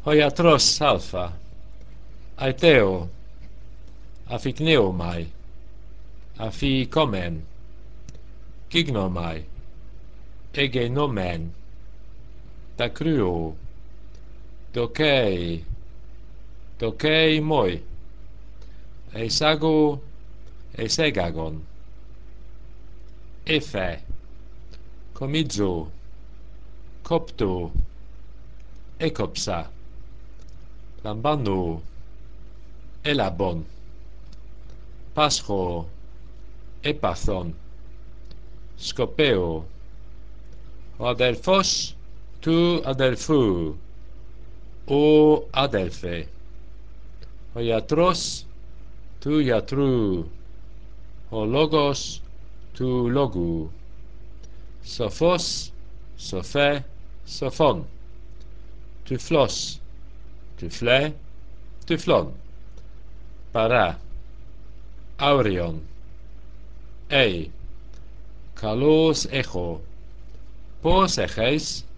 ο ιατρός α, αιταίο, αφικνύομαι, αφικόμεν, γίγνωμαι, εγενόμεν, δακρύω, δοκέι, δοκέι μοι, εισάγω, εισέγαγον, εφε, κομίτζω, κόπτω, έκοψα, λαμβάνω, έλαμπον, πάσχω, έπαθον, σκοπέω, ο αδελφός του αδελφού, ο αδελφέ, ο ιατρός του γιατρού, ο λόγος του λόγου, σοφός, σοφέ, σοφών, τυφλός, τυφλέ, τυφλών, παρά, άουριον, καλώς έχω, πώς έχεις,